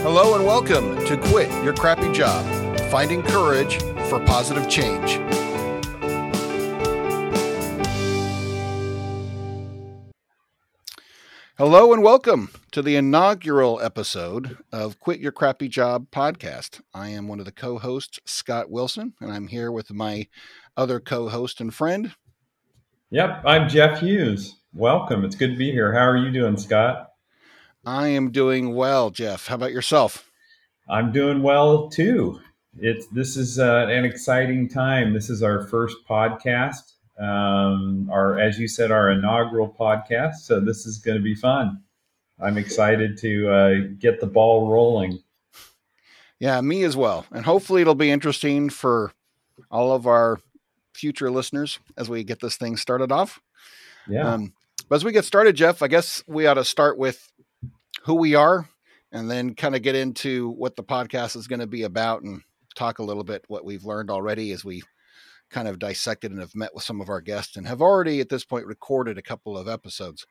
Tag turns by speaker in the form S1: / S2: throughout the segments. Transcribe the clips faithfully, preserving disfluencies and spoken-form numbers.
S1: Hello and welcome to Quit Your Crappy Job, Finding Courage for Positive Change. Hello and welcome to the inaugural episode of Quit Your Crappy Job podcast. I am one of the co-hosts, Scott Wilson, and I'm here with my other co-host and friend.
S2: Yep, I'm Jeff Hughes. Welcome. It's good to be here. How are you doing, Scott?
S1: I am doing well, Jeff. How about yourself?
S2: I'm doing well too. It's this is uh, an exciting time. This is our first podcast, um, our as you said, our inaugural podcast. So this is going to be fun. I'm excited to uh, get the ball rolling.
S1: Yeah, me as well. And hopefully it'll be interesting for all of our future listeners as we get this thing started off.
S2: Yeah.
S1: Um, but as we get started, Jeff, I guess we ought to start with who we are and then kind of get into what the podcast is going to be about and talk a little bit what we've learned already as we kind of dissected and have met with some of our guests and have already at this point recorded a couple of episodes.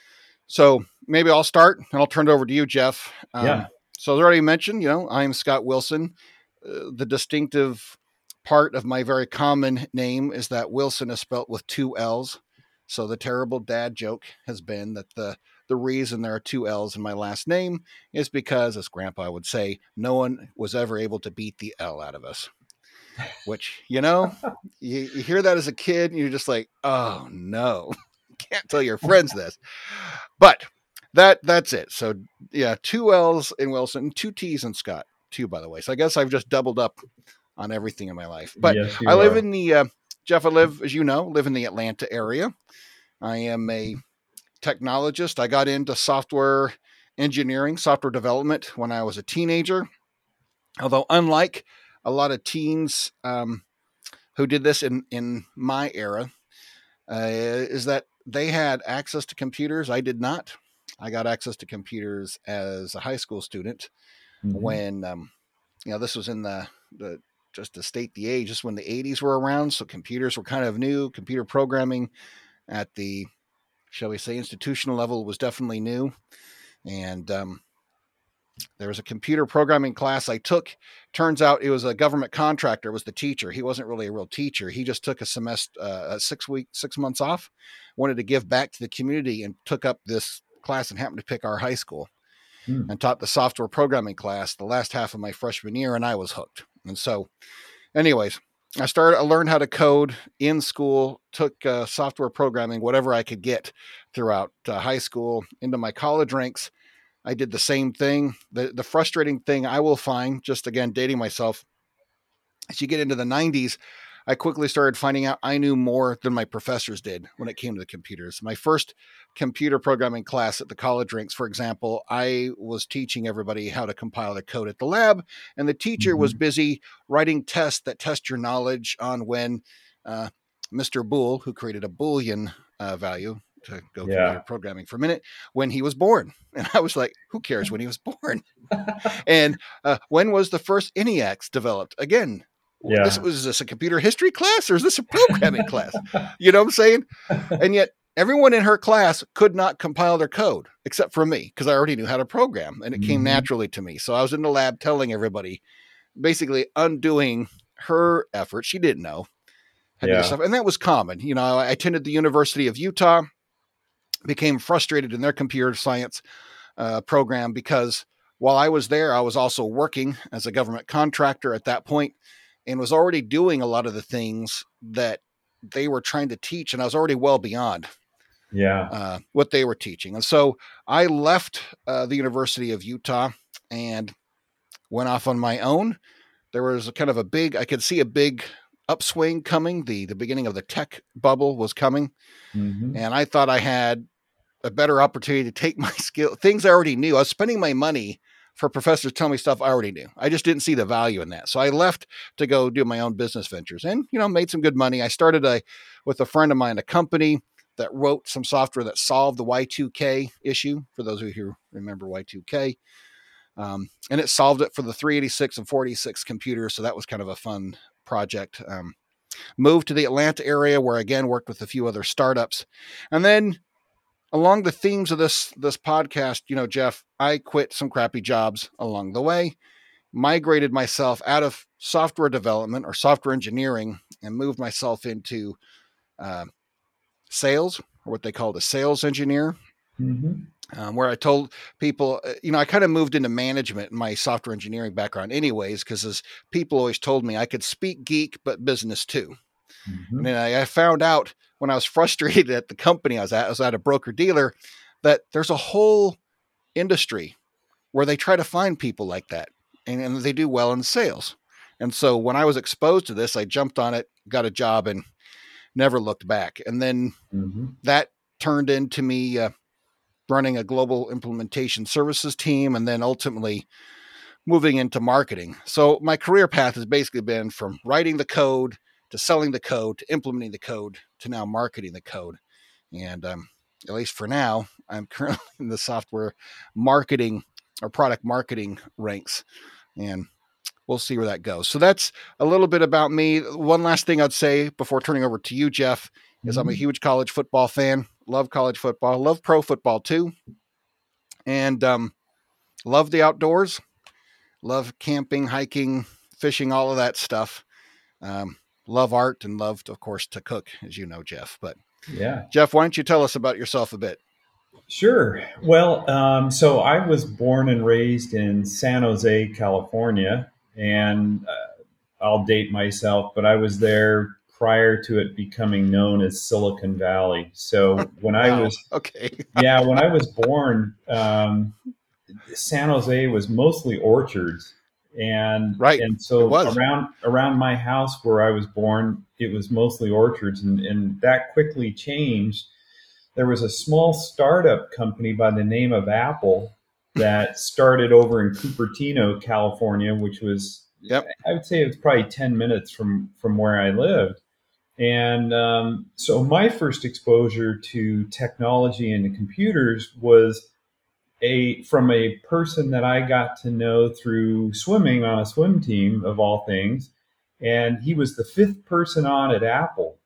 S1: So maybe I'll start and I'll turn it over to you, Jeff. Um,
S2: yeah.
S1: So as already mentioned, you know, I'm Scott Wilson. Uh, the distinctive part of my very common name is that Wilson is spelt with two L's. So the terrible dad joke has been that the the reason there are two L's in my last name is because, as Grandpa would say, no one was ever able to beat the L out of us. Which, you know, you, you hear that as a kid and you're just like, oh no, can't tell your friends this. But that that's it. So yeah, two L's in Wilson, two T's in Scott, two by the way. So I guess I've just doubled up on everything in my life. But
S2: yes,
S1: I live
S2: are.
S1: in the, uh, Jeff, I live, as you know, live in the Atlanta area. I am a technologist. I got into software engineering, software development when I was a teenager. Although unlike a lot of teens um, who did this in, in my era, uh, is that they had access to computers. I did not. I got access to computers as a high school student mm-hmm. when, um, you know, this was in the, the, just to state the age, just when the eighties were around. So computers were kind of new. Computer programming at the, shall we say, institutional level was definitely new. And um, there was a computer programming class I took. Turns out it was a government contractor was the teacher. He wasn't really a real teacher. He just took a semester, uh, a six week, six months off, wanted to give back to the community and took up this class and happened to pick our high school hmm. and taught the software programming class the last half of my freshman year. And I was hooked. And so anyways, I started, I learned how to code in school, took uh, software programming, whatever I could get throughout uh, high school into my college ranks. I did the same thing. The, the frustrating thing I will find, just again, dating myself, as you get into the nineties, I quickly started finding out I knew more than my professors did when it came to the computers. My first computer programming class at the college ranks, for example, I was teaching everybody how to compile the code at the lab, and the teacher mm-hmm. was busy writing tests that test your knowledge on when uh, Mister Boole, who created a Boolean uh, value, to go yeah. computer programming for a minute, when he was born. And I was like, who cares when he was born? and uh, when was the first N E X developed? Again, yeah. This was this a computer history class or is this a programming class? You know what I'm saying? And yet everyone in her class could not compile their code except for me because I already knew how to program and it mm-hmm. came naturally to me. So I was in the lab telling everybody, basically undoing her effort. She didn't know. Yeah. Stuff. And that was common. You know, I attended the University of Utah, became frustrated in their computer science uh, program because while I was there, I was also working as a government contractor at that point and was already doing a lot of the things that they were trying to teach. And I was already well beyond
S2: yeah,
S1: uh, what they were teaching. And so I left uh, the University of Utah and went off on my own. There was a kind of a big, I could see a big upswing coming. The, the beginning of the tech bubble was coming. Mm-hmm. And I thought I had a better opportunity to take my skill, things I already knew. I was spending my money for professors to tell me stuff I already knew. I just didn't see the value in that. So I left to go do my own business ventures and, you know, made some good money. I started a, with a friend of mine, a company that wrote some software that solved the Y two K issue. For those of you who remember Y two K. Um, and it solved it for the three eighty-six and four eighty-six computers. So that was kind of a fun project. Um, moved to the Atlanta area where, again, worked with a few other startups. And then along the themes of this this podcast, you know, Jeff, I quit some crappy jobs along the way, migrated myself out of software development or software engineering, and moved myself into uh, sales, or what they call a sales engineer. Mm-hmm. Um, where I told people, you know, I kind of moved into management in my software engineering background anyways, because as people always told me I could speak geek, but business too. Mm-hmm. And then I, I found out when I was frustrated at the company I was at, I was at a broker dealer, that there's a whole industry where they try to find people like that, and, and they do well in sales. And so when I was exposed to this, I jumped on it, got a job, and never looked back. And then mm-hmm. that turned into me uh, running a global implementation services team, and then ultimately moving into marketing. So my career path has basically been from writing the code to selling the code to implementing the code to now marketing the code. And um, at least for now, I'm currently in the software marketing or product marketing ranks, and we'll see where that goes. So that's a little bit about me. One last thing I'd say before turning over to you, Jeff, is mm-hmm. I'm a huge college football fan. Love college football. Love pro football too. And um, love the outdoors. Love camping, hiking, fishing, all of that stuff. Um, love art and loved, of course, to cook, as you know, Jeff. But yeah, Jeff, why don't you tell us about yourself a bit?
S2: Sure. Well, um, so I was born and raised in San Jose, California, and uh, I'll date myself, but I was there prior to it becoming known as Silicon Valley. So when wow. I was,
S1: okay.
S2: yeah, when I was born, um, San Jose was mostly orchards. And,
S1: right.
S2: and so around, around my house where I was born, it was mostly orchards, and, and that quickly changed. There was a small startup company by the name of Apple that started over in Cupertino, California, which was, yep. I would say it was probably ten minutes from, from where I lived. And um, so my first exposure to technology and to computers was a from a person that I got to know through swimming on a swim team, of all things. And he was the fifth person on at Apple.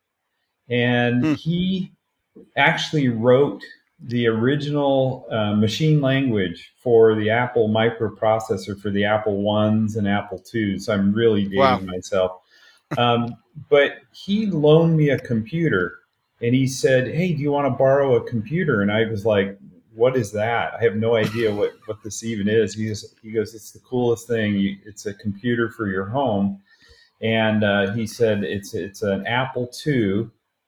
S2: And hmm. he actually wrote the original uh, machine language for the Apple microprocessor for the Apple ones and Apple twos. So I'm really dating wow. myself. Um, but he loaned me a computer, and he said, "Hey, do you want to borrow a computer?" And I was like, "What is that? I have no idea what, what this even is." He goes, he goes, "It's the coolest thing. You, it's a computer for your home." And uh, he said, it's it's an Apple two,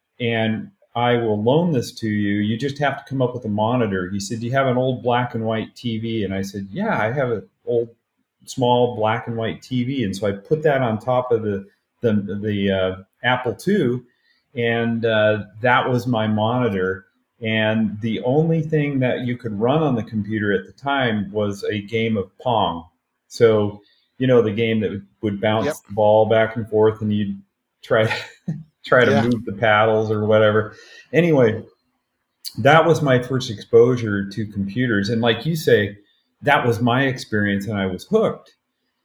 S2: and I will loan this to you. You just have to come up with a monitor. He said, "Do you have an old black and white T V?" And I said, "Yeah, I have an old small black and white T V." And so I put that on top of the the, the uh, Apple two, and uh, that was my monitor. And the only thing that you could run on the computer at the time was a game of Pong. So, you know, the game that would bounce yep. the ball back and forth, and you'd try try to yeah. move the paddles or whatever. Anyway, that was my first exposure to computers. And like you say, that was my experience, and I was hooked.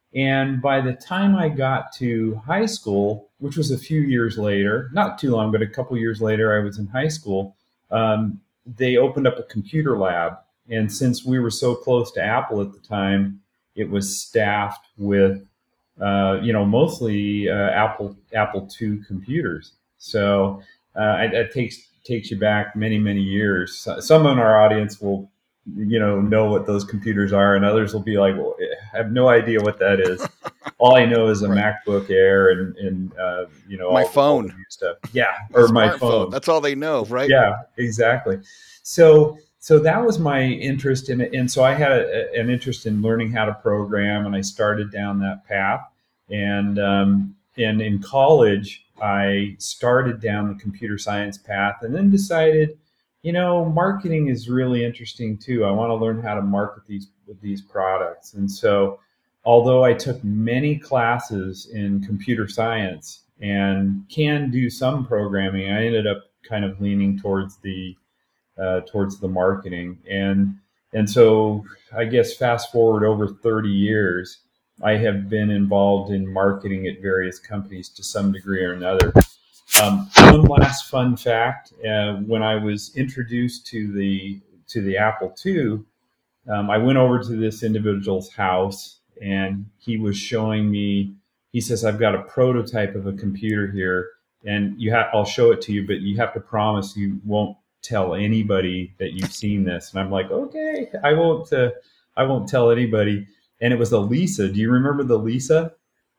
S2: And by the time I got to high school, which was a few years later, not too long, but a couple years later, I was in high school, um, they opened up a computer lab. And since we were so close to Apple at the time, it was staffed with, uh, you know, mostly uh, Apple Apple two computers. So uh, it, it takes takes you back many, many years. Some in our audience will, you know, know what those computers are, and others will be like, "Well, I have no idea what that is." All I know is a right. MacBook Air and, and uh, you know,
S1: my
S2: all,
S1: phone
S2: all the new stuff. Yeah, or my phone.
S1: phone. That's all they know, right?
S2: Yeah, exactly. So, so that was my interest in it, and so I had a, an interest in learning how to program, and I started down that path. And um, and in college, I started down the computer science path, and then decided, you know, marketing is really interesting too. I want to learn how to market these these products. And so, although I took many classes in computer science and can do some programming, I ended up kind of leaning towards the uh, towards the marketing. And and so, I guess fast forward over thirty years, I have been involved in marketing at various companies to some degree or another. Um, one last fun fact: uh, when I was introduced to the to the Apple two, um, I went over to this individual's house, and he was showing me. He says, "I've got a prototype of a computer here, and you have. I'll show it to you, but you have to promise you won't tell anybody that you've seen this." And I'm like, "Okay, I won't. Uh, I won't tell anybody." And it was the Lisa. Do you remember the Lisa?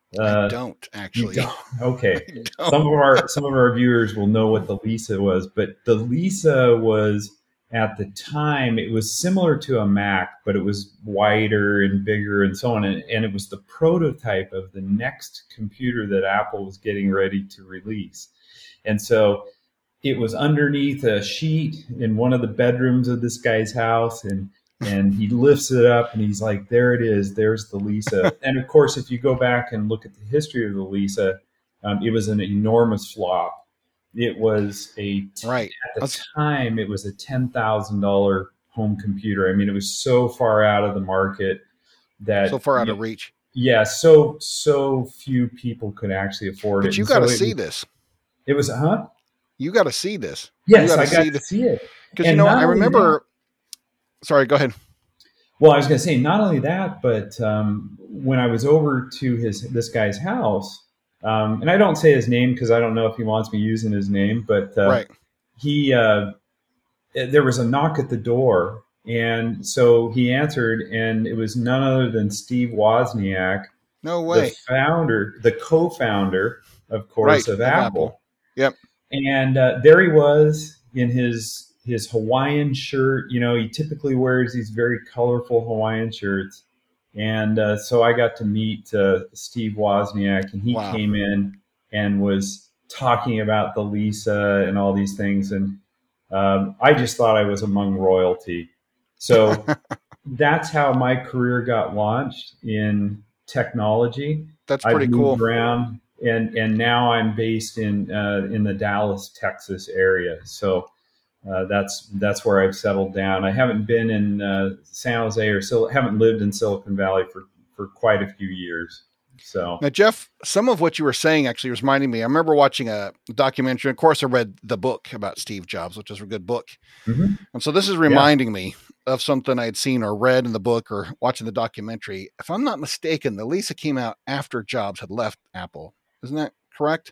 S1: I
S2: Uh,
S1: don't
S2: you
S1: actually.
S2: don't? Okay.
S1: I don't.
S2: Some of our some of our viewers will know what the Lisa was, but the Lisa was at the time it was similar to a Mac, but it was wider and bigger and so on, and, and it was the prototype of the next computer that Apple was getting ready to release. And so it was underneath a sheet in one of the bedrooms of this guy's house, and and he lifts it up and he's like, there it is, there's the Lisa. And of course, if you go back and look at the history of the Lisa, um, it was an enormous flop. It was a t-
S1: Right.
S2: at the
S1: That's-
S2: time it was a ten thousand dollars home computer. I mean, it was so far out of the market that
S1: so far out
S2: you-
S1: of reach.
S2: yeah, so so few people could actually afford it.
S1: But you
S2: And
S1: got to
S2: so it
S1: see
S2: was-
S1: this.
S2: It was, huh?
S1: You got to see this.
S2: Yes,
S1: You
S2: I
S1: gotta
S2: got
S1: see
S2: to
S1: the-
S2: see it.
S1: Because you
S2: And
S1: know,
S2: not
S1: I
S2: only
S1: remember. Sorry, go ahead.
S2: Well, I was going to say not only that, but um, when I was over to his this guy's house, um, and I don't say his name because I don't know if he wants me using his name, but uh,
S1: Right.
S2: he uh, there was a knock at the door, and so he answered, and it was none other than Steve Wozniak,
S1: No way.
S2: the founder, the co-founder, of course,
S1: Right,
S2: of,
S1: of
S2: Apple.
S1: Apple. Yep.
S2: And uh, there he was in his his Hawaiian shirt. You know, he typically wears these very colorful Hawaiian shirts. And uh, so I got to meet uh, Steve Wozniak, and he
S1: Wow.
S2: came in and was talking about the Lisa and all these things. And um, I just thought I was among royalty. So that's how my career got launched in technology.
S1: That's
S2: I've
S1: pretty
S2: moved
S1: cool.
S2: around, and and now I'm based in uh, in the Dallas, Texas area. So uh, that's that's where I've settled down. I haven't been in uh, San Jose or Sil- haven't lived in Silicon Valley for for quite a few years. So
S1: Now, Jeff, some of what you were saying actually was reminding me. I remember watching a documentary. Of course, I read the book about Steve Jobs, which is a good book.
S2: mm-hmm.
S1: And so this is reminding me of something I had seen or read in the book or watching the documentary. If I'm not mistaken, the Lisa came out after Jobs had left Apple. Isn't that correct?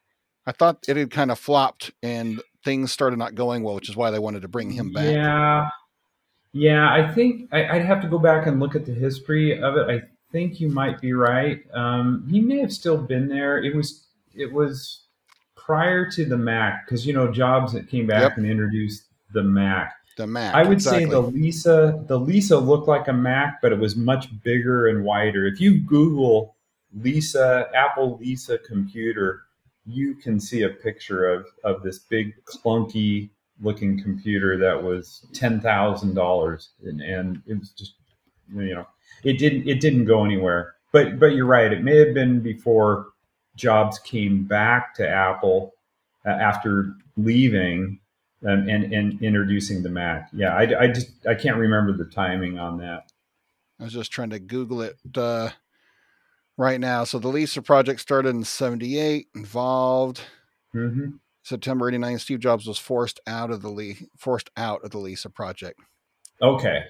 S1: I thought it had kind of flopped and things started not going well, which is why they wanted to bring him back.
S2: Yeah, yeah. I think I, I'd have to go back and look at the history of it. I think you might be right. Um, he may have still been there. It was it was prior to the Mac, because you know Jobs that came back
S1: Yep.
S2: and introduced the Mac.
S1: The Mac.
S2: I would
S1: exactly.
S2: say the Lisa the Lisa looked like a Mac, but it was much bigger and wider. If you Google Lisa Apple Lisa computer, you can see a picture of of this big clunky looking computer that was ten thousand dollars, and and it was just, you know, it didn't it didn't go anywhere. But but you're right. It may have been before Jobs came back to Apple uh, after leaving um, and and introducing the Mac. Yeah, I, I just I can't remember the timing on that.
S1: I was just trying to Google it uh, right now. So the Lisa project started in seventy-eight, involved
S2: Mm-hmm.
S1: September eighty-nine. Steve Jobs was forced out of the Le- forced out of the Lisa project.
S2: Okay.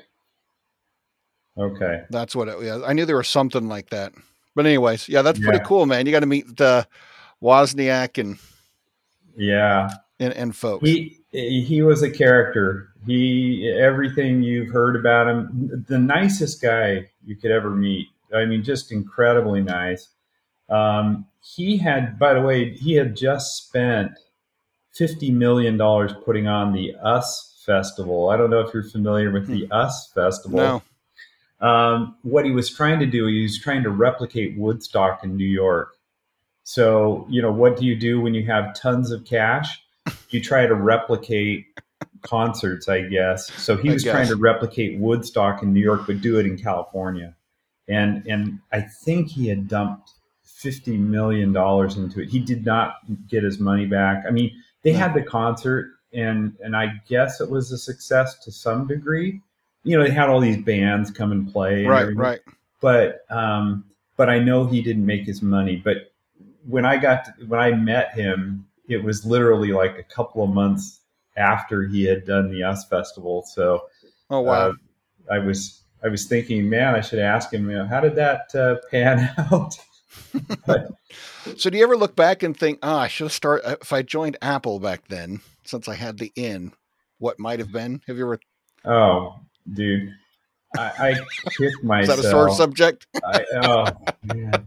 S2: Okay.
S1: That's what it was. I knew there was something like that. But anyways, yeah, that's pretty
S2: Yeah.
S1: cool, man. You got to meet uh, Wozniak and,
S2: Yeah.
S1: and and folks.
S2: He he was a character. He everything you've heard about him, the nicest guy you could ever meet. I mean, just incredibly nice. Um, he had, by the way, he had just spent fifty million dollars putting on the US Festival. I don't know if you're familiar with the US Festival.
S1: No.
S2: Um, what he was trying to do, he was trying to replicate Woodstock in New York. So, you know, what do you do when you have tons of cash? You try to replicate concerts, I guess. So he
S1: I
S2: was
S1: guess.
S2: trying to replicate Woodstock in New York, but do it in California. And and I think he had dumped fifty million dollars into it. He did not get his money back. I mean, they
S1: No.
S2: had the concert, and and I guess it was a success to some degree. You know, they had all these bands come and play. And
S1: Right,
S2: everything.
S1: right.
S2: But um, but I know he didn't make his money. But when I got to, when I met him, it was literally like a couple of months after he had done the U S Festival. So
S1: Oh, wow.
S2: uh, I was I was thinking, man, I should ask him, you know, how did that uh, pan out? But
S1: So do you ever look back and think, oh, I should have started, if I joined Apple back then, since I had the in, what might have been? Have you ever,
S2: oh, dude, I, I kicked
S1: is that a sore
S2: myself.
S1: subject?
S2: I oh man.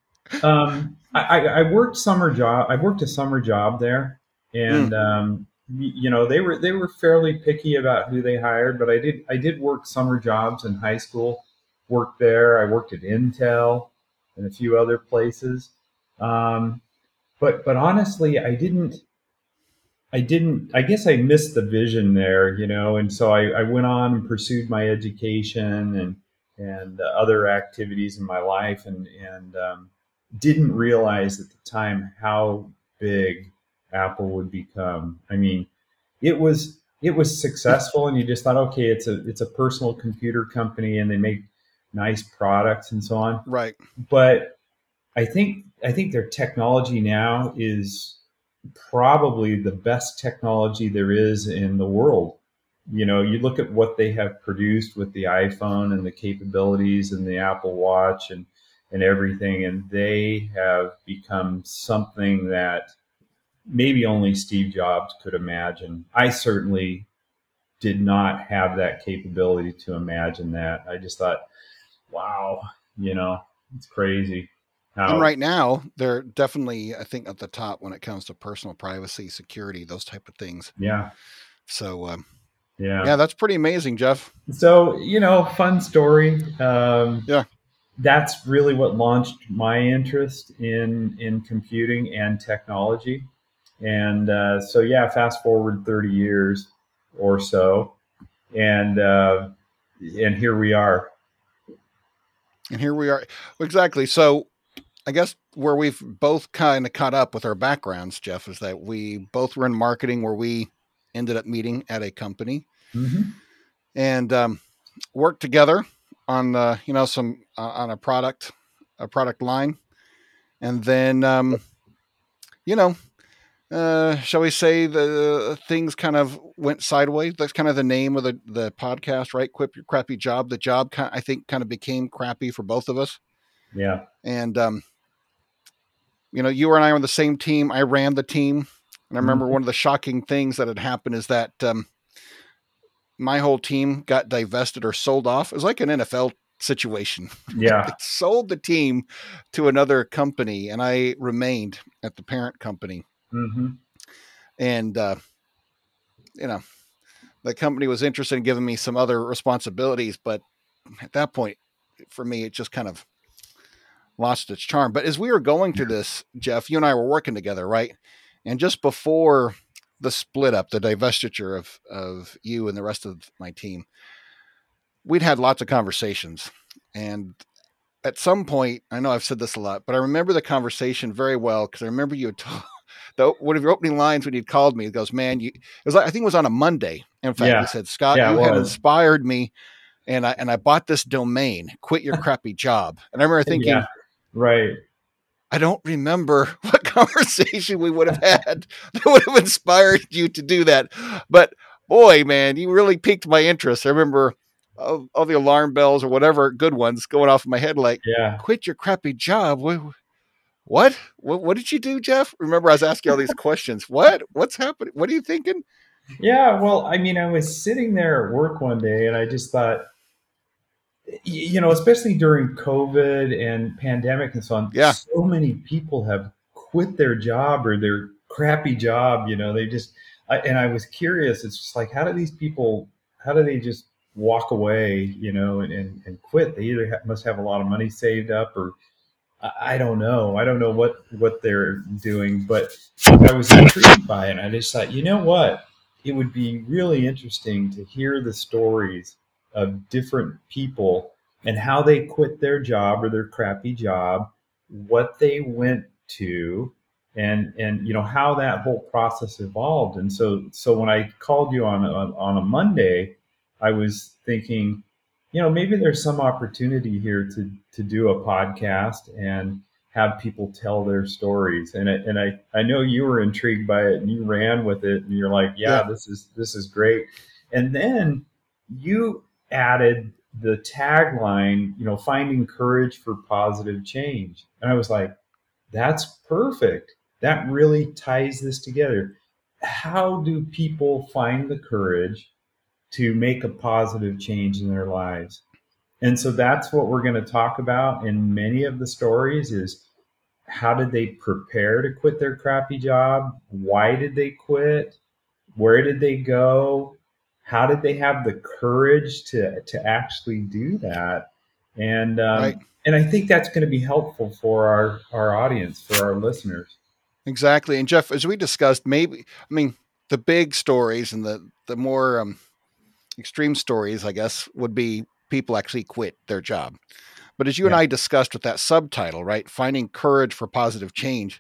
S2: Um, I, I worked summer job. I worked a summer job there,
S1: Mm,
S2: and um, you know they were they were fairly picky about who they hired. But I did I did work summer jobs in high school. Worked there. I worked at Intel and a few other places. Um, but but honestly, I didn't. I didn't. I guess I missed the vision there, you know. And so I, I went on and pursued my education and and uh, other activities in my life, and and um, didn't realize at the time how big Apple would become. I mean, it was it was successful, and you just thought, okay, it's a it's a personal computer company, and they make nice products and so on.
S1: right.
S2: But I think I think their technology now is probably the best technology there is in the world. You know, you look at what they have produced with the iPhone and the capabilities and the Apple Watch and and everything, and they have become something that maybe only Steve Jobs could imagine. I certainly did not have that capability to imagine that. I just thought, wow, you know, it's crazy
S1: And
S2: how,
S1: right now, they're definitely, I think, at the top when it comes to personal privacy, security, those type of things.
S2: yeah,
S1: So, um,
S2: yeah.
S1: yeah, that's pretty amazing, Jeff.
S2: So, you know, fun story. Um,
S1: Yeah.
S2: that's really what launched my interest in in computing and technology. And uh, so, yeah, fast forward thirty years or so, and uh, and here we are.
S1: And here we are. Exactly. So, I guess where we've both kind of caught up with our backgrounds, Jeff, is that we both were in marketing where we ended up meeting at a company
S2: Mm-hmm.
S1: and um, worked together on, uh, you know, some, uh, on a product, a product line. And then, um, you know, uh, shall we say the things kind of went sideways. That's kind of the name of the, the podcast, right? Quit your crappy job. The job, kind I think, kind of became crappy for both of us.
S2: Yeah.
S1: And, um, you know, you and I were on the same team. I ran the team. And I remember
S2: Mm-hmm.
S1: one of the shocking things that had happened is that um, my whole team got divested or sold off. It was like an N F L situation. They
S2: Yeah.
S1: sold the team to another company, and I remained at the parent company.
S2: Mm-hmm.
S1: And, uh, you know, the company was interested in giving me some other responsibilities. But at that point, for me, it just kind of lost its charm. But as we were going through this, Jeff, you and I were working together, right? And just before the split up, the divestiture of of you and the rest of my team, we'd had lots of conversations. And at some point, I know I've said this a lot, but I remember the conversation very well because I remember you had told the, one of your opening lines when you'd called me. It goes, "Man, you." It was like, I think it was on a Monday. In fact, you
S2: Yeah.
S1: said, "Scott,
S2: Yeah.
S1: you
S2: It
S1: had
S2: was.
S1: inspired me, and I and I bought this domain. Quit your crappy job." And I remember
S2: Yeah.
S1: thinking,
S2: Right.
S1: I don't remember what conversation we would have had that would have inspired you to do that. But boy, man, you really piqued my interest. I remember all, all the alarm bells or whatever good ones going off in my head, like,
S2: Yeah.
S1: quit your crappy job. What? What? What, what did you do, Jeff? Remember, I was asking all these questions. What? What's happening? What are you thinking?
S2: Yeah. Well, I mean, I was sitting there at work one day, and I just thought, you know, especially during COVID and pandemic and so on,
S1: Yeah.
S2: so many people have quit their job or their crappy job. You know, they just, I, and I was curious. It's just like, how do these people, how do they just walk away, you know, and, and, and quit? They either ha- must have a lot of money saved up, or I, I don't know. I don't know what, what they're doing, but I was intrigued by it. And I just thought, you know what? It would be really interesting to hear the stories of different people and how they quit their job or their crappy job, what they went to, and and you know how that whole process evolved. And so so when I called you on a, on a Monday, I was thinking, you know, maybe there's some opportunity here to to do a podcast and have people tell their stories. And I, and I, I know you were intrigued by it and you ran with it and you're like, yeah,
S1: Yeah.
S2: this is, this is great. And then you added the tagline, you know, finding courage for positive change. And I was like, that's perfect. That really ties this together. How do people find the courage to make a positive change in their lives? And so that's what we're going to talk about in many of the stories is how did they prepare to quit their crappy job? Why did they quit? Where did they go? How did they have the courage to, to actually do that? And um,
S1: Right.
S2: and I think that's going to be helpful for our, our audience, for our listeners.
S1: Exactly. And Jeff, as we discussed, maybe, I mean, the big stories and the, the more um, extreme stories, I guess, would be people actually quit their job. But as you
S2: Yeah.
S1: and I discussed with that subtitle, right, finding courage for positive change,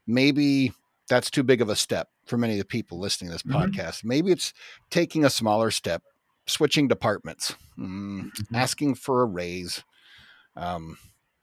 S1: maybe that's too big of a step for many of the people listening to this
S2: Mm-hmm.
S1: podcast. Maybe it's taking a smaller step, switching departments, mm,
S2: Mm-hmm.
S1: asking for a raise. Um,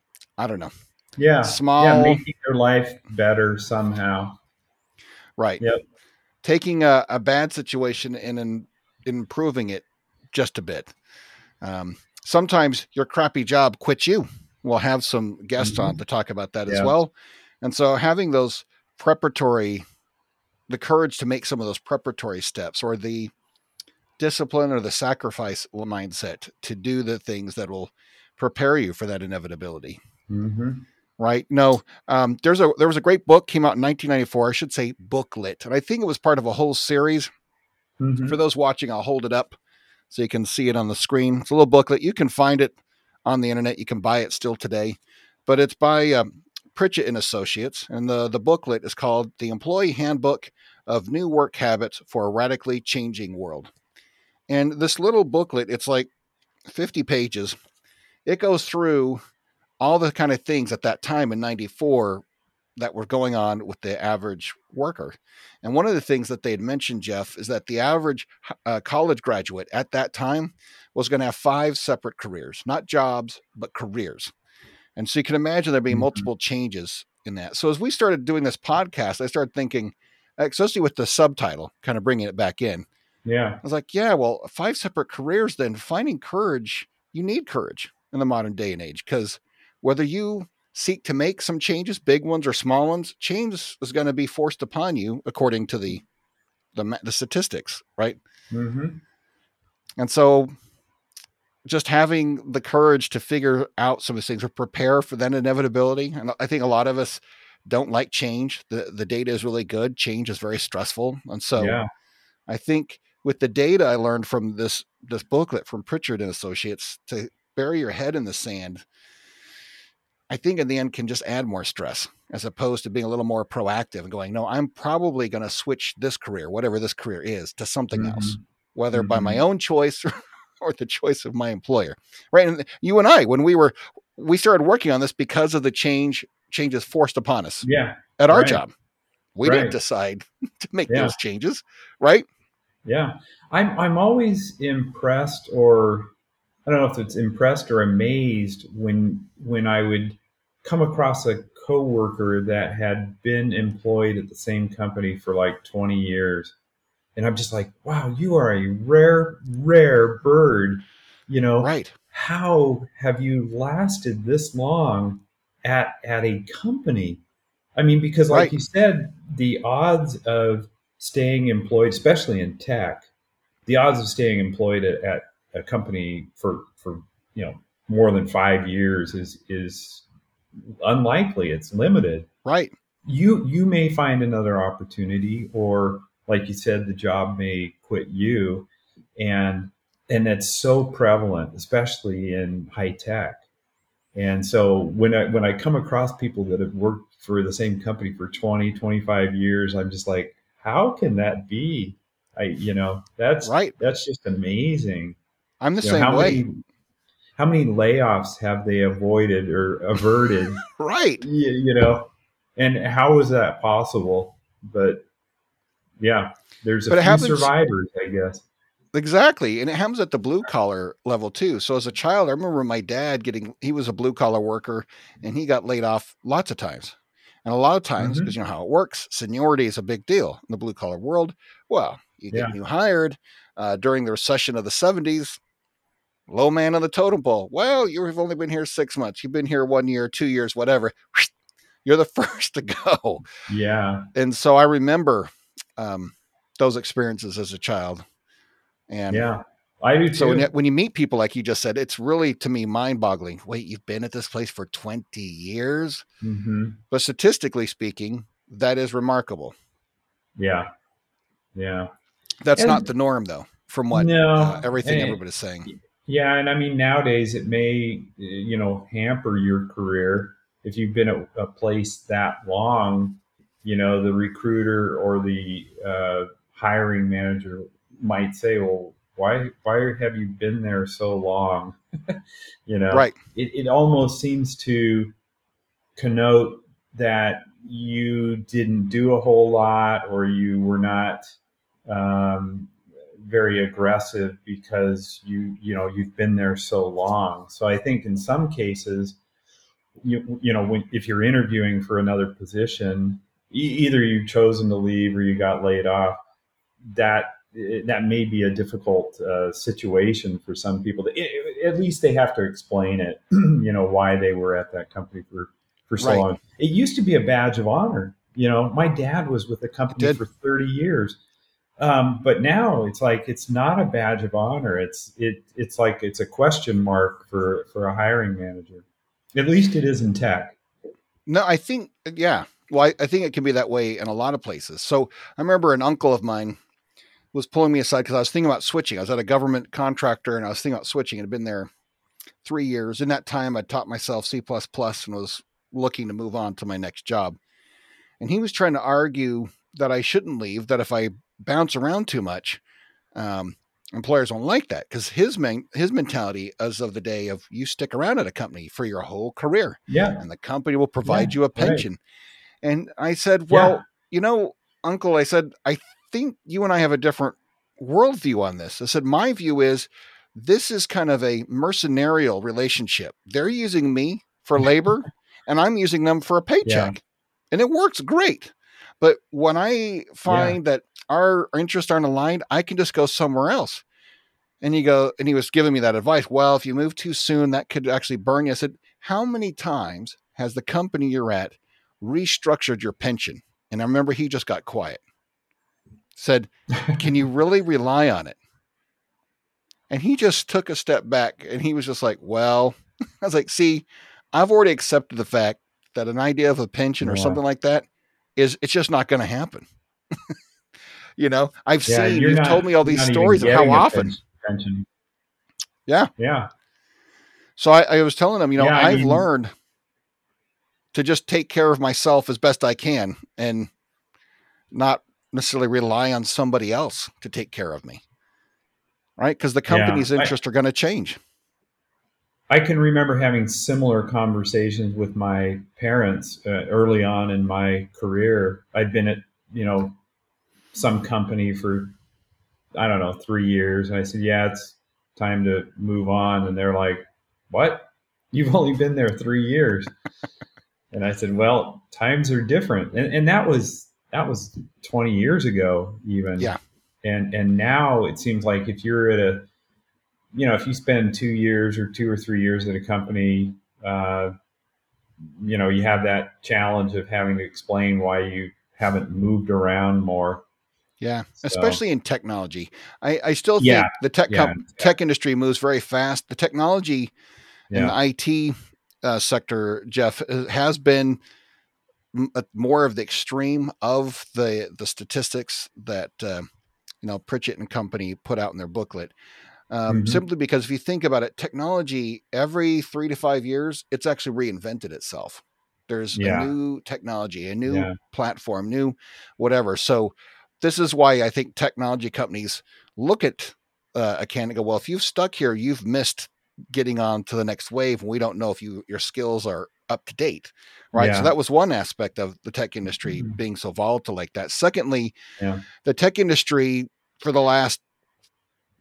S1: I don't know.
S2: Yeah.
S1: Small,
S2: yeah, making their life better somehow.
S1: right.
S2: Yep.
S1: Taking a, a bad situation and in, improving it just a bit. Um, sometimes your crappy job quits you. We'll have some guests
S2: Mm-hmm.
S1: on to talk about that
S2: Yeah.
S1: as well. And so having those preparatory, the courage to make some of those preparatory steps or the discipline or the sacrifice mindset to do the things that will prepare you for that inevitability.
S2: Mm-hmm.
S1: Right. No, um, there's a, there was a great book came out in nineteen ninety-four. I should say booklet. And I think it was part of a whole series.
S2: Mm-hmm.
S1: For those watching, I'll hold it up so you can see it on the screen. It's a little booklet. You can find it on the internet. You can buy it still today, but it's by um, Pritchett and Associates. And the, the booklet is called The Employee Handbook of New Work Habits for a Radically Changing World. And this little booklet, it's like fifty pages. It goes through all the kind of things at that time in ninety-four that were going on with the average worker. And one of the things that they had mentioned, Jeff, is that the average uh, college graduate at that time was going to have five separate careers, not jobs, but careers. And so you can imagine there being
S2: Mm-hmm.
S1: multiple changes in that. So as we started doing this podcast, I started thinking, especially with the subtitle, kind of bringing it back in.
S2: Yeah.
S1: I was like, yeah, well, five separate careers, then finding courage, you need courage in the modern day and age, because whether you seek to make some changes, big ones or small ones, change is going to be forced upon you according to the the, the statistics, right?
S2: Mm-hmm.
S1: And so just having the courage to figure out some of these things or prepare for that inevitability. And I think a lot of us don't like change. The the data is really good. Change is very stressful. And so
S2: Yeah.
S1: I think with the data I learned from this this booklet from Pritchett and Associates, to bury your head in the sand, I think in the end can just add more stress as opposed to being a little more proactive and going, no, I'm probably going to switch this career, whatever this career is, to something
S2: Mm-hmm.
S1: else, whether
S2: mm-hmm.
S1: by my own choice or, or the choice of my employer. Right. And you and I, when we were, we started working on this because of the change, changes forced upon us
S2: Yeah.
S1: at our
S2: right.
S1: job. We
S2: right.
S1: didn't decide to make
S2: yeah.
S1: those changes. Right.
S2: Yeah. I'm, I'm always impressed, or I don't know if it's impressed or amazed when, when I would come across a coworker that had been employed at the same company for like twenty years. And I'm just like, wow, you are a rare, rare bird. You know,
S1: right.
S2: How have you lasted this long at, at a company? I mean, because like
S1: right.
S2: you said, the odds of staying employed, especially in tech, the odds of staying employed at, at a company for, for, you know, more than five years is, is unlikely. It's limited.
S1: Right.
S2: You, you may find another opportunity, or like you said, the job may quit you. And, and that's so prevalent, especially in high tech. And so when I, when I come across people that have worked for the same company for twenty, twenty-five years, I'm just like, how can that be? I, you know, that's,
S1: right.
S2: that's just amazing.
S1: I'm the
S2: You know,
S1: same
S2: how
S1: way.
S2: many, how many layoffs have they avoided or averted?
S1: right.
S2: you, you know, and how is that possible? But yeah, there's a
S1: but it
S2: few
S1: happens,
S2: survivors, I guess.
S1: Exactly. And it happens at the blue collar level too. So as a child, I remember my dad getting, he was a blue collar worker and he got laid off lots of times. And a lot of times, because
S2: Mm-hmm.
S1: you know how it works, seniority is a big deal in the blue collar world. Well, you get
S2: Yeah.
S1: new hired uh, during the recession of the seventies, low man on the totem pole. Well, you've only been here six months. You've been here one year, two years, whatever. You're the first to go.
S2: Yeah.
S1: And so I remember um, those experiences as a child. And
S2: Yeah. I do
S1: so when you,
S2: too.
S1: when you meet people, like you just said, it's really, to me, mind boggling. Wait, you've been at this place for twenty years?
S2: Mm-hmm.
S1: But statistically speaking, that is remarkable.
S2: Yeah. Yeah.
S1: That's not
S2: And
S1: the norm, though, from what uh,
S2: no,
S1: everything
S2: and
S1: everybody's saying.
S2: yeah, and I mean nowadays it may you know hamper your career if you've been at a place that long. You know, the recruiter or the uh, hiring manager might say, "Well, why why have you been there so long?" you know,
S1: Right.
S2: it, it almost seems to connote that you didn't do a whole lot or you were not um, very aggressive because you you know you've been there so long. So I think in some cases, you you know when, if you're interviewing for another position, e- either you've chosen to leave or you got laid off. That that may be a difficult uh, situation for some people. At least they have to explain it. You know why they were at that company for for so
S1: Right.
S2: long. It used to be a badge of honor. You know, my dad was with the
S1: It
S2: company
S1: did.
S2: for thirty years. Um, but now it's like it's not a badge of honor. It's it it's like it's a question mark for for a hiring manager. At least it is in tech.
S1: No, I think, yeah. Well, I, I think it can be that way in a lot of places. So I remember an uncle of mine was pulling me aside because I was thinking about switching. I was at a government contractor and I was thinking about switching. I'd been there three years. In that time, I taught myself C plus plus and was looking to move on to my next job. And he was trying to argue that I shouldn't leave, that if I bounce around too much, um, employers won't like that because his main, his mentality as of the day of you stick around at a company for your whole career
S2: Yeah,
S1: and the company will
S2: yeah,
S1: provide you a
S2: right.
S1: pension. And I said,
S2: Yeah,
S1: well, you know, uncle, I said, I think you and I have a different worldview on this. I said, my view is this is kind of a mercenarial relationship. They're using me for labor and I'm using them for a
S2: yeah,
S1: paycheck. And it works great. But when I
S2: yeah,
S1: find that our interests aren't aligned, I can just go somewhere else. And he go, and he was giving me that advice. Well, if you move too soon, that could actually burn you. I said, how many times has the company you're at restructured your pension? And I remember he just got quiet. Said, can you really rely on it? And he just took a step back and he was just like, well, I was like, see, I've already accepted the fact that an idea of a pension or
S2: yeah,
S1: something like that is it's just not going to happen. You know, I've
S2: yeah.
S1: seen,
S2: You're
S1: you've
S2: not
S1: told me all
S2: you're
S1: these
S2: not even
S1: stories of how
S2: getting a
S1: often.
S2: pension.
S1: Yeah.
S2: Yeah,
S1: So I, I was telling him, you know,
S2: yeah. I
S1: I've
S2: mean,
S1: learned to just take care of myself as best I can and not necessarily rely on somebody else to take care of me. Right. Because the
S2: yeah.
S1: company's
S2: I
S1: interests are going to change.
S2: I can remember having similar conversations with my parents uh, early on in my career. I'd been at you know some company for I don't know three years, and I said, "Yeah, it's time to move on." And they're like, "What? You've only been there three years?" And I said, "Well, times are different," and and that was that was twenty years ago, even.
S1: Yeah.
S2: And and now it seems like if you're at a you know if you spend two years or two or three years at a company, uh, you know you have that challenge of having to explain why you haven't moved around more.
S1: Yeah.
S2: So
S1: Especially in technology. I, I still
S2: yeah,
S1: think the tech
S2: yeah,
S1: comp, tech industry moves very fast. The technology in the
S2: yeah.
S1: I T uh, sector, Jeff, uh, has been m- uh, more of the extreme of the the statistics that uh, you know Pritchett and company put out in their booklet. Um,
S2: Hmm.
S1: simply because if you think about it, technology every three to five years, it's actually reinvented itself. There's a
S2: Yeah,
S1: new technology, a new
S2: yeah,
S1: platform, new whatever. So this is why I think technology companies look at uh, a can and go, well, if you've stuck here, you've missed getting on to the next wave. And we don't know if you your skills are up to date. Right. So
S2: yeah,
S1: that was one aspect of the tech industry
S2: mhm,
S1: being so volatile like that. Secondly,
S2: yeah,
S1: the tech industry for the last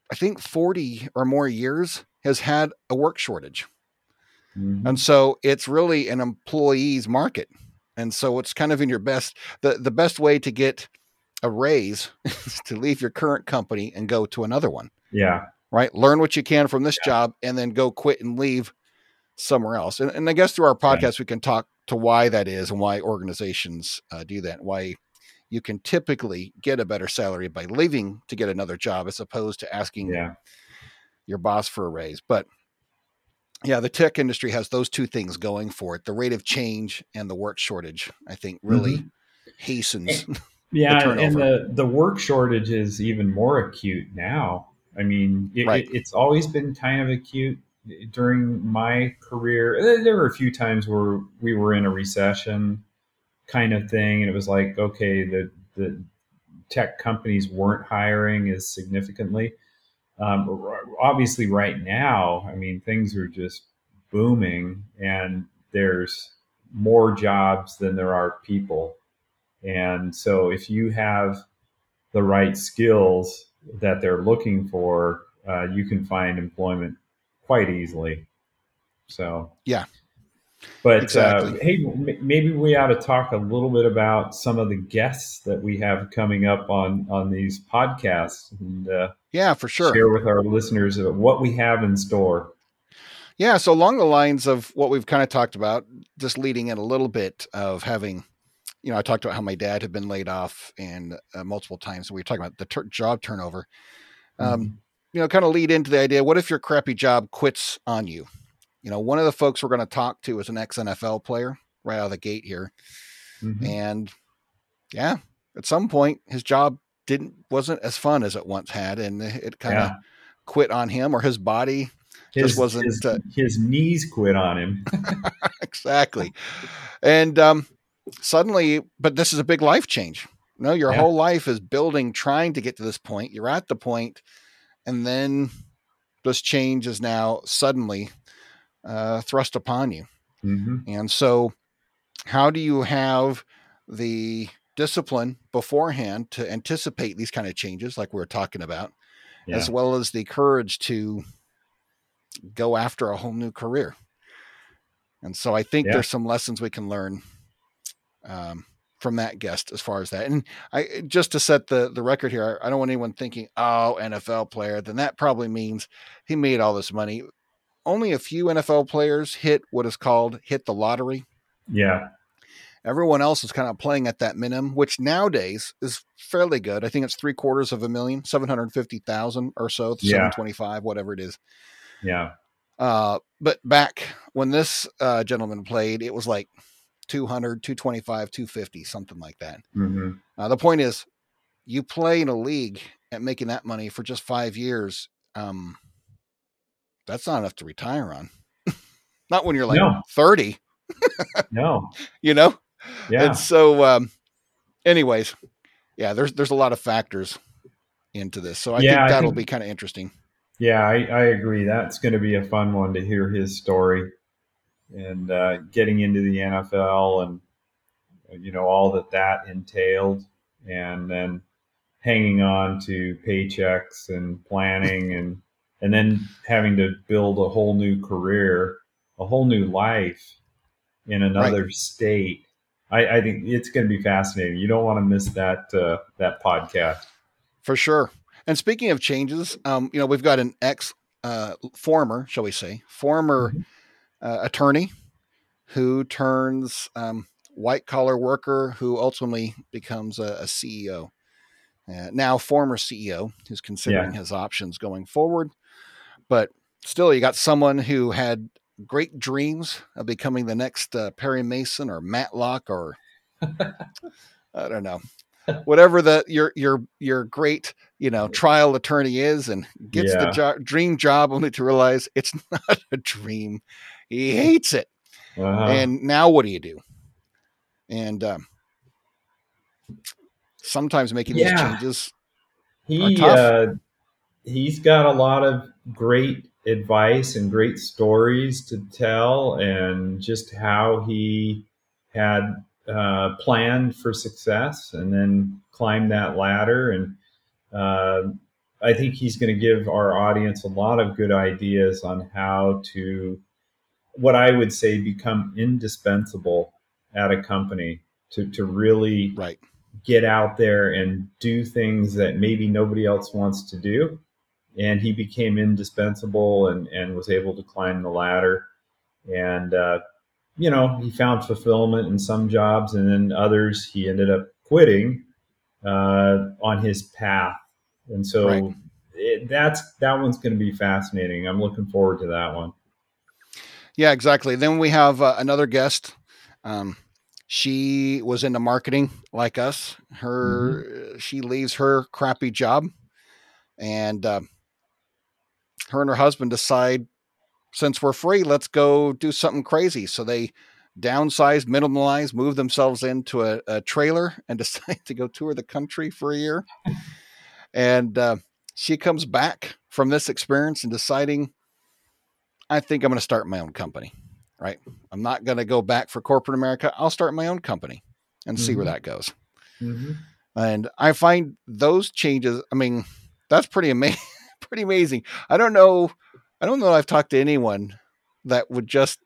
S1: I think forty or more years has had a work shortage.
S2: Mm-hmm.
S1: And so it's really an employee's market. And so it's kind of in your best, the, the best way to get a raise is to leave your current company and go to another one.
S2: Yeah.
S1: Right. Learn what you can from this
S2: Yeah.
S1: job and then go quit and leave somewhere else. And, and I guess through our podcast, yeah. we can talk to why that is and why organizations uh, do that, why you can typically get a better salary by leaving to get another job as opposed to asking
S2: yeah.
S1: your boss for a raise. But yeah, the tech industry has those two things going for it. The rate of change and the work shortage, I think, really mm-hmm. hastens
S2: yeah,
S1: the turnover.
S2: And the, the work shortage is even more acute now. I mean, it,
S1: right.
S2: it, it's always been kind of acute during my career. There were a few times where we were in a recession kind of thing, and it was like, okay, the, the tech companies weren't hiring as significantly. Um, obviously, right now, I mean, things are just booming, and there's more jobs than there are people. And so, if you have the right skills that they're looking for, uh, you can find employment quite easily. So,
S1: yeah.
S2: But
S1: exactly.
S2: uh, hey, m- maybe we ought to talk a little bit about some of the guests that we have coming up on on these podcasts, and uh,
S1: yeah, for sure,
S2: share with our listeners what we have in store.
S1: Yeah, so along the lines of what we've kind of talked about, just leading in a little bit of having, you know, I talked about how my dad had been laid off and uh, multiple times. So we were talking about the ter- job turnover. Um, mm-hmm. You know, kind of lead into the idea: what if your crappy job quits on you? You know, one of the folks we're going to talk to is an ex-N F L player right out of the gate here. Mm-hmm. And yeah, at some point his job didn't wasn't as fun as it once had, and it kind of yeah. quit on him, or his body
S2: his,
S1: just wasn't.
S2: His,
S1: uh,
S2: his knees quit on him.
S1: Exactly. And um, suddenly, but this is a big life change. You know, your yeah. whole life is building, trying to get to this point. You're at the point, and then this change is now suddenly uh, thrust upon you.
S2: Mm-hmm.
S1: And so how do you have the discipline beforehand to anticipate these kind of changes like we were talking about, yeah. as well as the courage to go after a whole new career? And so I think yeah. there's some lessons we can learn um, from that guest as far as that. And I, just to set the, the record here, I don't want anyone thinking, oh, N F L player, then that probably means he made all this money. Only a few N F L players hit what is called hit the lottery.
S2: Yeah.
S1: Everyone else is kind of playing at that minimum, which nowadays is fairly good. I think it's three quarters of a million, seven hundred fifty thousand or so, yeah. seven twenty-five, whatever it is.
S2: Yeah.
S1: Uh, but back when this uh, gentleman played, it was like two hundred, two twenty-five, two fifty, something like that.
S2: Mm-hmm.
S1: Uh, the point is, you play in a league at making that money for just five years. Um, that's not enough to retire on. Not when you're like no. thirty.
S2: No.
S1: You know?
S2: Yeah.
S1: And so, um, anyways, yeah, there's there's a lot of factors into this. So I
S2: yeah,
S1: think that'll
S2: I think,
S1: be kind of interesting.
S2: Yeah, I, I agree. That's going to be a fun one to hear his story, and uh, getting into the N F L and, you know, all that that entailed, and then hanging on to paychecks and planning and and then having to build a whole new career, a whole new life in another right. state. I, I think it's going to be fascinating. You don't want to miss that uh, that podcast.
S1: For sure. And speaking of changes, um, you know, we've got an ex uh, former, shall we say, former mm-hmm. uh, attorney who turns um, white collar worker who ultimately becomes a, a C E O. Uh, now former C E O who's considering yeah. his options going forward. But still, you got someone who had great dreams of becoming the next uh, Perry Mason or Matlock or I don't know, whatever the your your your great you know trial attorney is, and gets yeah. the jo- dream job only to realize it's not a dream. He hates it. Uh-huh. And now what do you do? And um, sometimes making yeah. these changes
S2: he,
S1: are tough.
S2: Uh, he's got a lot of great advice and great stories to tell, and just how he had uh, planned for success and then climbed that ladder. And uh, I think he's going to give our audience a lot of good ideas on how to, what I would say, become indispensable at a company to, to really
S1: Right.
S2: get out there and do things that maybe nobody else wants to do. And he became indispensable and, and was able to climb the ladder. And, uh, you know, he found fulfillment in some jobs, and then others he ended up quitting uh, on his path. And so
S1: Right.
S2: it, that's that one's going to be fascinating. I'm looking forward to that one.
S1: Yeah, exactly. Then we have uh, another guest. Um, she was into marketing like us. Her mm-hmm. She leaves her crappy job, and uh, her and her husband decide, since we're free, let's go do something crazy. So they downsize, minimalize, move themselves into a, a trailer, and decide to go tour the country for a year. And uh, she comes back from this experience and deciding, I think I'm going to start my own company, right? I'm not going to go back for corporate America. I'll start my own company and mm-hmm. see where that goes. Mm-hmm. And I find those changes, I mean, that's pretty amazing. pretty amazing. I don't know. I don't know if I've talked to anyone that would just,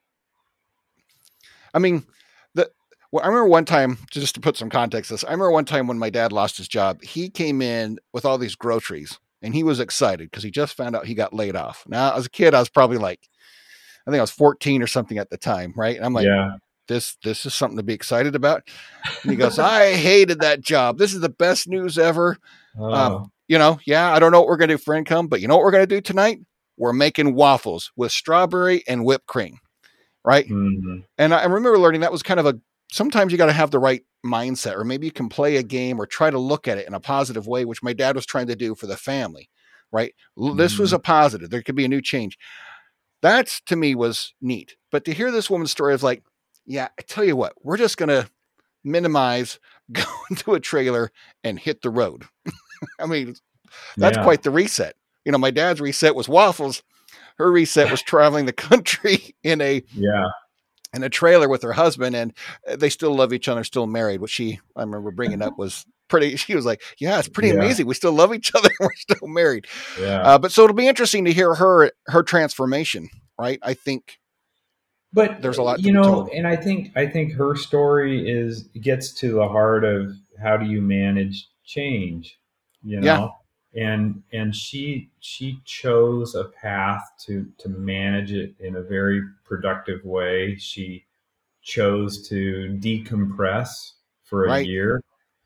S1: I mean, the, well, I remember one time, just to put some context to this, I remember one time when my dad lost his job, he came in with all these groceries and he was excited because he just found out he got laid off. Now, as a kid, I was probably like, I think I was fourteen or something at the time, right? And I'm like, yeah. this this is something to be excited about. And he goes, I hated that job. This is the best news ever. Oh. Um, you know, yeah, I don't know what we're going to do for income, but you know what we're going to do tonight? We're making waffles with strawberry and whipped cream, right? Mm-hmm. And I remember learning that was kind of a, sometimes you got to have the right mindset, or maybe you can play a game or try to look at it in a positive way, which my dad was trying to do for the family, right? Mm-hmm. This was a positive. There could be a new change. That's, to me, was neat. But to hear this woman's story of like, yeah, I tell you what, we're just going to minimize, go into a trailer and hit the road. I mean, that's yeah. quite the reset. You know, my dad's reset was waffles. Her reset was traveling the country in a yeah in a trailer with her husband, and they still love each other, still married. What she, I remember bringing up was pretty, she was like, yeah, it's pretty yeah. amazing. We still love each other. And we're still married. Yeah. Uh, but so it'll be interesting to hear her, her transformation. Right. I think,
S2: but
S1: there's a lot, to
S2: you know,
S1: told.
S2: and I think, I think her story is, gets to the heart of how do you manage change, you know? Yeah. And, and she, she chose a path to, to manage it in a very productive way. She chose to decompress for a right. year.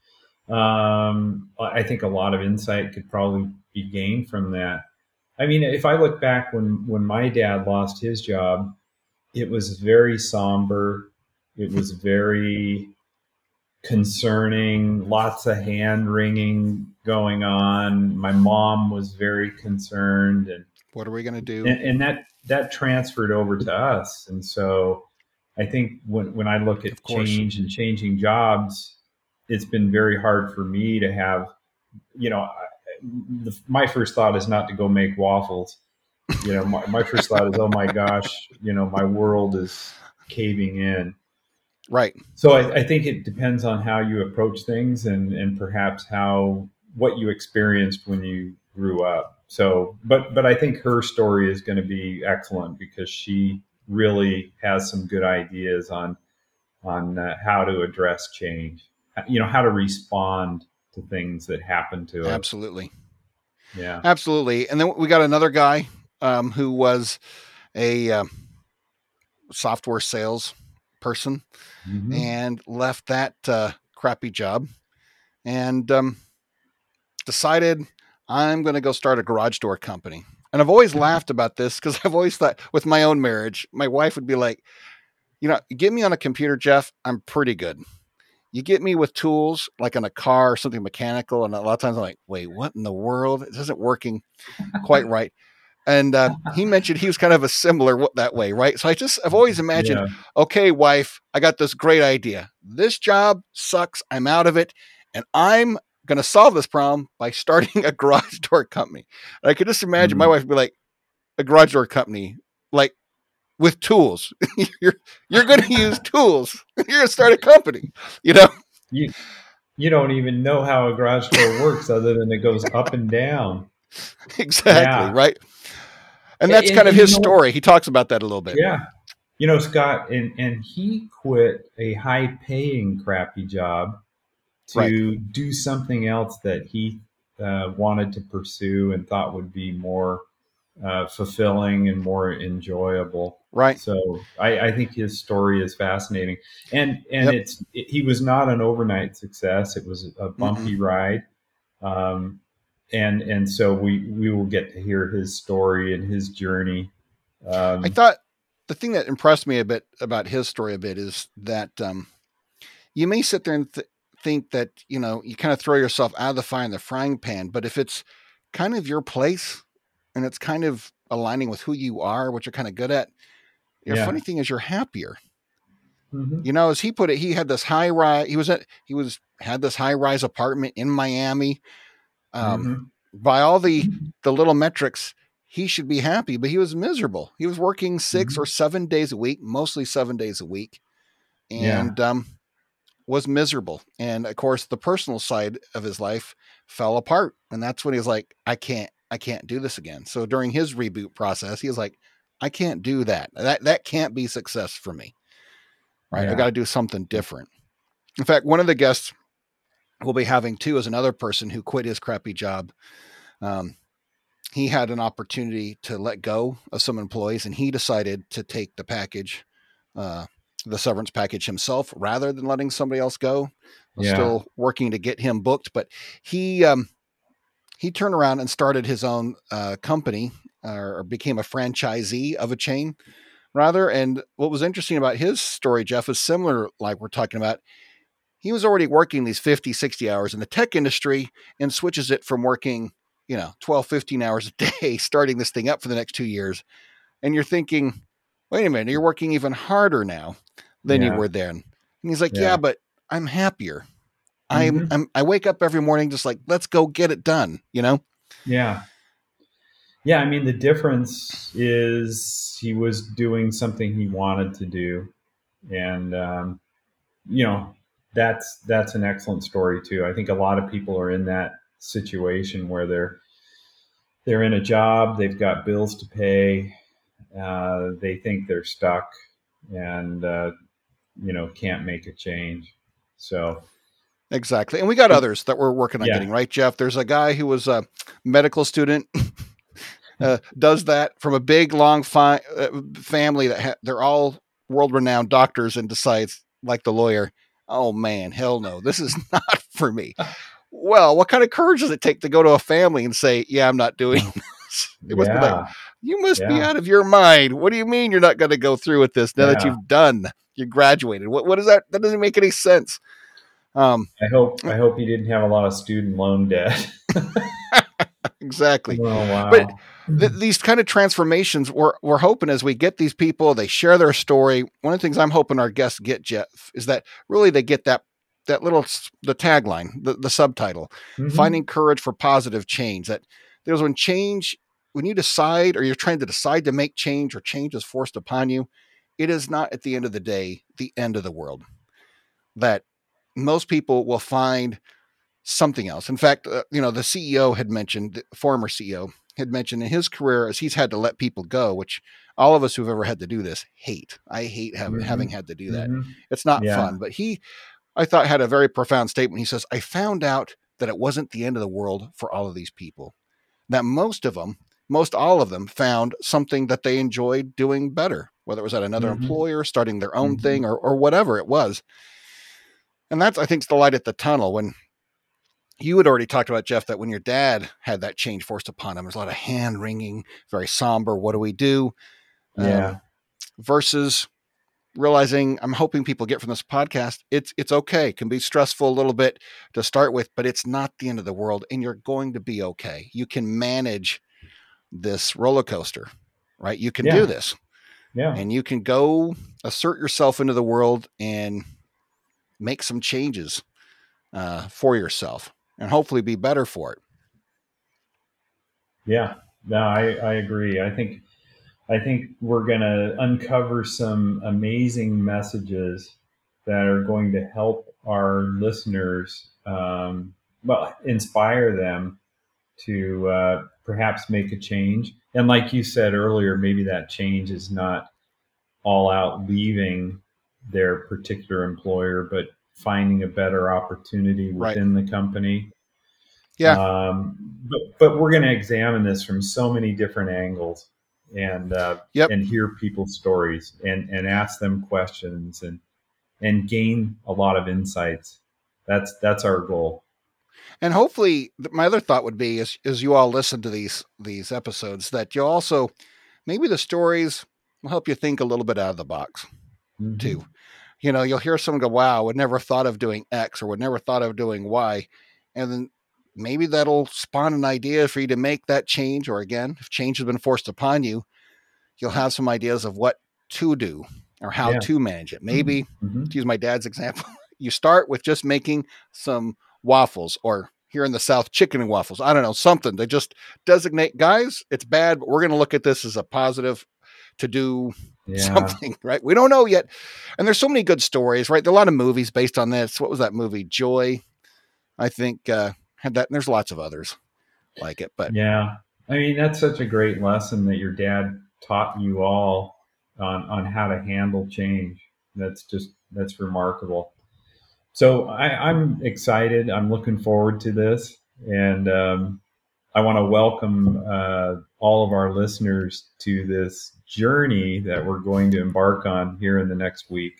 S2: Um, I think a lot of insight could probably be gained from that. I mean, if I look back when, when my dad lost his job, it was very somber. It was very concerning, lots of hand wringing going on. My mom was very concerned. And
S1: what are we going to do?
S2: And, and that, that transferred over to us. And so I think when, when I look at change and changing jobs, it's been very hard for me to have, you know, the, my first thought is not to go make waffles. You know, my, my first thought is, oh my gosh, you know, my world is caving in.
S1: Right.
S2: So I, I think it depends on how you approach things and, and perhaps how, what you experienced when you grew up. So, but, but I think her story is going to be excellent because she really has some good ideas on, on uh, how to address change, you know, how to respond to things that happen to us.
S1: Absolutely.
S2: Yeah,
S1: absolutely. And then we got another guy um, who was a uh, software sales person mm-hmm. and left that uh, crappy job and um, decided I'm going to go start a garage door company. And I've always laughed about this because I've always thought with my own marriage, my wife would be like, you know, get me on a computer, Jeff, I'm pretty good. You get me with tools like on a car or something mechanical. And a lot of times I'm like, wait, what in the world? It isn't working quite right. And uh, he mentioned he was kind of a similar that way, right? So I just, I've always imagined, yeah. okay, wife, I got this great idea. This job sucks. I'm out of it. And I'm going to solve this problem by starting a garage door company. And I could just imagine mm-hmm. my wife would be like, a garage door company, like with tools. you're you're going to use tools. You're going to start a company, you know?
S2: You, you don't even know how a garage door works other than it goes up and down.
S1: Exactly.
S2: Yeah.
S1: Right. And
S2: And,
S1: that's kind
S2: and,
S1: of
S2: and you
S1: his
S2: know what?
S1: story. He talks about that a little bit.
S2: Yeah. You know, Scott, and, and he quit a high paying crappy job
S1: Right.
S2: to do something else that he uh, wanted to pursue and thought would be more uh, fulfilling and more enjoyable.
S1: Right.
S2: So I, I think his story is fascinating, and and
S1: Yep.
S2: it's it, he was not an overnight success. It was a
S1: Mm-mm.
S2: bumpy ride, um, and and so we we will get to hear his story and his journey.
S1: I
S2: Um,
S1: thought the thing that impressed me a bit about his story a bit is that um, you may sit there and th- think that, you know, you kind of throw yourself out of the fire in the frying pan, but if it's kind of your place and it's kind of aligning with who you are, what you're kind of good at, the
S2: yeah.
S1: funny thing is you're happier.
S2: Hmm.
S1: You know, as he put it, he had this high rise. He was at, he was had this high rise apartment in Miami. Um,
S2: Hmm.
S1: by all the the little metrics, he should be happy, but he was miserable. He was working six or
S2: Hmm.
S1: seven days a week, mostly seven days a week,
S2: Yeah.
S1: and um, was miserable. And of course, the personal side of his life fell apart, and that's when he was like, "I can't, I can't do this again." So during his reboot process, he was like, "I can't do that. That that can't be success for me. Right? I got
S2: Yeah.
S1: to do something different." In fact, one of the guests we'll be having too is another person who quit his crappy job. Um, he had an opportunity to let go of some employees, and he decided to take the package, uh, the severance package himself, rather than letting somebody else go. Was
S2: Yeah.
S1: still working to get him booked, but he um, he turned around and started his own uh, company, uh, or became a franchisee of a chain rather. And what was interesting about his story, Jeff, is similar, like we're talking about. He was already working these fifty, sixty hours in the tech industry and switches it from working, you know, twelve, fifteen hours a day, starting this thing up for the next two years. And you're thinking, wait a minute, you're working even harder now than you
S2: Yeah.
S1: were then. And he's like, yeah,
S2: Yeah.
S1: but I'm happier. I'm,
S2: Hmm.
S1: I'm, I wake up every morning just like, let's go get it done, you know?
S2: Yeah. Yeah, I mean, the difference is he was doing something he wanted to do, and um, you know, that's that's an excellent story too. I think a lot of people are in that situation where they're they're in a job, they've got bills to pay, uh, they think they're stuck, and uh, you know, can't make a change. So,
S1: Exactly. And we got others that we're working on
S2: yeah,
S1: getting, right, Jeff? There's a guy who was a medical student, uh, does that from a big, long fi- uh, family that ha- they're all world renowned doctors, and decides, like the lawyer, oh man, hell no, this is not for me. Well, what kind of courage does it take to go to a family and say, yeah, I'm not doing this? It must be like,
S2: yeah,
S1: you must be
S2: yeah,
S1: out of your mind. What do you mean you're not going to go through with this now that
S2: yeah.
S1: you've done, you graduated? What, what is that? That doesn't make any sense. Um,
S2: I hope I hope he didn't have a lot of student loan debt.
S1: exactly.
S2: Oh
S1: But
S2: wow.
S1: th- these kind of transformations, we're, we're hoping as we get these people, they share their story. One of the things I'm hoping our guests get, Jeff, is that really they get that that little the tagline, the, the subtitle,
S2: Hmm.
S1: finding courage for positive change. That there's when change, when you decide or you're trying to decide to make change or change is forced upon you, it is not at the end of the day the end of the world. That most people will find something else. In fact, uh, you know, the C E O had mentioned, the former C E O had mentioned in his career as he's had to let people go, which all of us who've ever had to do this hate. I hate having,
S2: Hmm.
S1: having had to do that.
S2: Hmm.
S1: It's not
S2: Yeah.
S1: fun. But he, I thought, had a very profound statement. He says, I found out that it wasn't the end of the world for all of these people, that most of them, most all of them found something that they enjoyed doing better, whether it was at another
S2: Hmm.
S1: employer, starting their own
S2: Hmm.
S1: thing, or, or whatever it was. And that's, I think, the light at the tunnel. When you had already talked about, Jeff, that when your dad had that change forced upon him, there's a lot of hand wringing, very somber. What do we do?
S2: Yeah.
S1: Um, versus realizing, I'm hoping people get from this podcast, it's it's okay. It can be stressful a little bit to start with, but it's not the end of the world, and you're going to be okay. You can manage this roller coaster, right? You can do
S2: Yeah.
S1: this,
S2: Yeah.
S1: and you can go assert yourself into the world and make some changes uh, for yourself, and hopefully be better for it.
S2: Yeah. No, I, I agree. I think I think we're going to uncover some amazing messages that are going to help our listeners, um, well, inspire them to uh, perhaps make a change. And like you said earlier, maybe that change is not all out leaving their particular employer, but finding a better opportunity within right. the company.
S1: Yeah.
S2: Um, but, but we're going to examine this from so many different angles and, uh,
S1: yep.
S2: and hear people's stories and, and ask them questions and, and gain a lot of insights. That's, that's our goal.
S1: And hopefully my other thought would be as, as you all listen to these, these episodes, that you'll also, maybe the stories will help you think a little bit out of the box mm-hmm. too. You know, you'll hear someone go, wow, I would never thought of doing X or would never thought of doing Y. And then maybe that'll spawn an idea for you to make that change. Or again, if change has been forced upon you, you'll have some ideas of what to do or how yeah. to manage it. Maybe mm-hmm. to use my dad's example, you start with just making some waffles, or here in the South, chicken and waffles. I don't know, something to just designate, guys, it's bad, but we're going to look at this as a positive to do yeah. something, right? We don't know yet. And there's so many good stories, right? There are a lot of movies based on this. What was that movie? Joy, I think, uh, had that. And there's lots of others like it, but
S2: yeah, I mean, that's such a great lesson that your dad taught you all on, on how to handle change. That's just, that's remarkable. So I, I'm excited. I'm looking forward to this. And um, I want to welcome uh, all of our listeners to this journey that we're going to embark on here in the next week.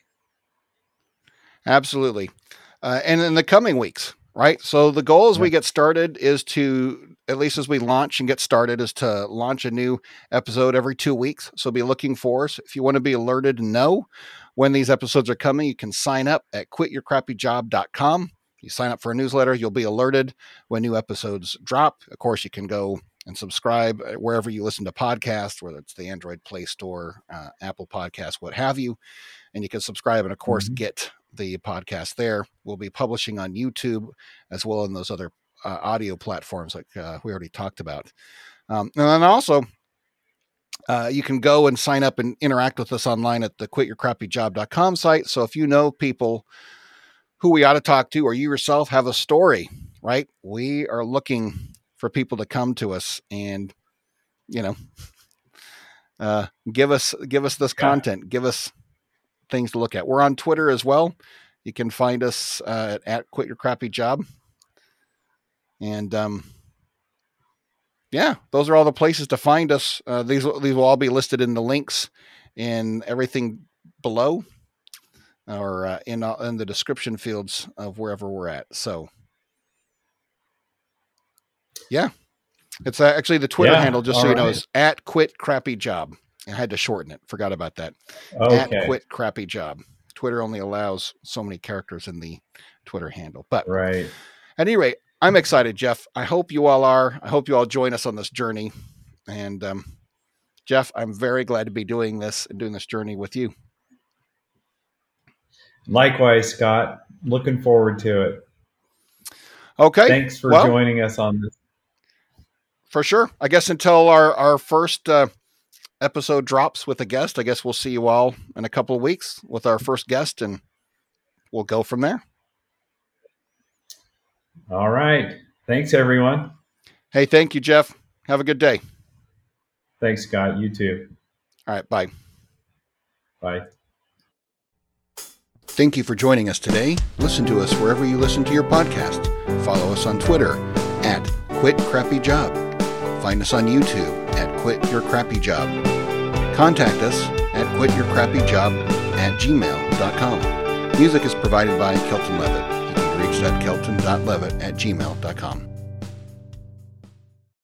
S1: Absolutely. Uh, and in the coming weeks, right? So the goal as yeah. we get started is to, at least as we launch and get started, is to launch a new episode every two weeks. So be looking for us. If you want to be alerted and know when these episodes are coming, you can sign up at quit your crappy job dot com. You sign up for a newsletter, you'll be alerted when new episodes drop. Of course, you can go and subscribe wherever you listen to podcasts, whether it's the Android Play Store, uh, Apple Podcasts, what have you. And you can subscribe and, of course, mm-hmm. get the podcast there. We'll be publishing on YouTube as well as those other uh, audio platforms like uh, we already talked about. Um, and then also, Uh, you can go and sign up and interact with us online at the quit your crappy job dot com site. So if you know people who we ought to talk to, or you yourself have a story, right? We are looking for people to come to us and, you know, uh, give us, give us this yeah. content, give us things to look at. We're on Twitter as well. You can find us uh, at Quit Your Crappy Job. And, um, yeah, those are all the places to find us. Uh, these, these will all be listed in the links and everything below, or uh, in, uh, in the description fields of wherever we're at. So, yeah, it's uh, actually the Twitter yeah, handle, just so you know, right. is at Quit Crappy Job. I had to shorten it. Forgot about that. Okay. At Quit Crappy Job. Twitter only allows so many characters in the Twitter handle. But
S2: right.
S1: at any rate, I'm excited, Jeff. I hope you all are. I hope you all join us on this journey. And um, Jeff, I'm very glad to be doing this and doing this journey with you.
S2: Likewise, Scott. Looking forward to it.
S1: Okay.
S2: Thanks for
S1: well,
S2: joining us on this.
S1: For sure. I guess until our, our first uh, episode drops with a guest, I guess we'll see you all in a couple of weeks with our first guest, and we'll go from there.
S2: All right. Thanks, everyone.
S1: Hey, thank you, Jeff. Have a good day.
S2: Thanks, Scott. You too.
S1: All right. Bye.
S2: Bye.
S1: Thank you for joining us today. Listen to us wherever you listen to your podcast. Follow us on Twitter at Quit Crappy Job. Find us on YouTube at Quit Your Crappy Job. Contact us at quit your crappy job at gmail dot com. Music is provided by Kelton Levitt. At kelton dot levitt at gmail dot com.